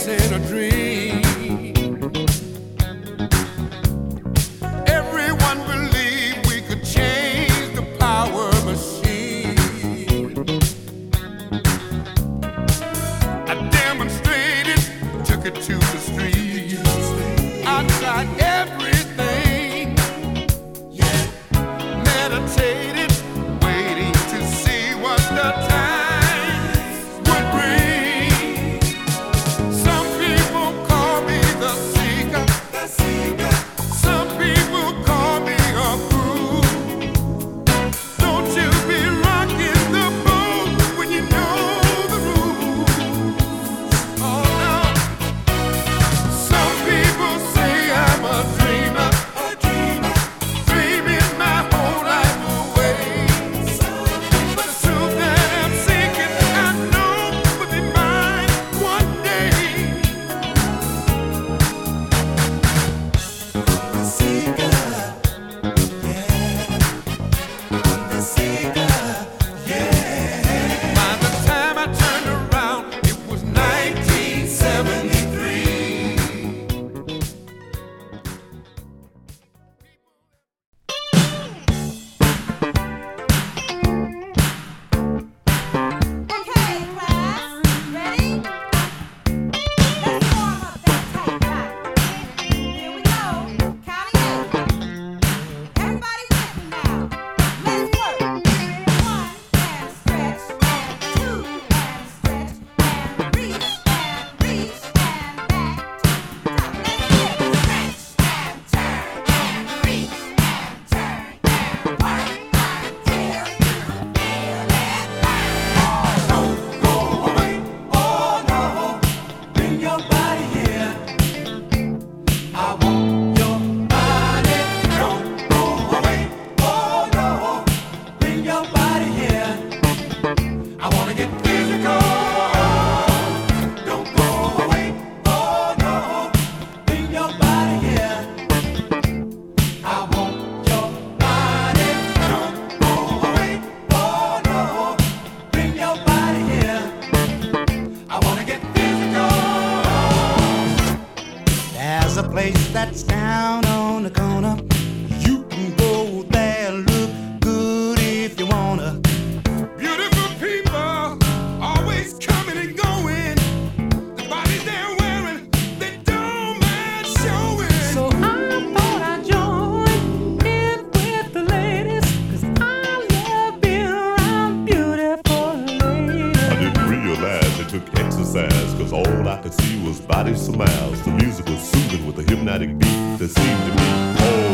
chasing a dream. Everyone believed we could change the power machine. I demonstrated, took it to the streets. I tried everything, meditated, waiting to see what the time would bring. Some people call me the seeker. Some people call me a fool. Don't you be rocking the boat when you know the rules. Oh no. Some people say I'm a dreamer, dreaming my whole life away. But the truth that I'm seeking, I know will be mine one day. By the time I turned around, it was 1973. Okay, class, ready? Let's warm up that tight back. Here we go, counting in. Everybody with me now. Let's work. 1 and stretch, and 2 and stretch, and reach and back to the top. Let's get it. Stretch and turn and reach and turn and work until you feel it burn. Don't go away, oh no, bring your body here. I want your body. Don't go away, oh no, bring your body here. I wanna get physical. Don't go away, oh no, bring your body here. I want your body. Don't go away, oh no, bring your body here. I wanna get physical. There's a place that's down on the corner. You can go there, look good if you wanna. Beautiful people, always coming and going. The bodies they're wearing, they don't mind showing. So I thought I'd join in with the ladies, 'cause I love being around beautiful ladies. I didn't realize it took exercise, cause all I could see was body smiles. The music was soothing with a hypnotic beat that seemed to me all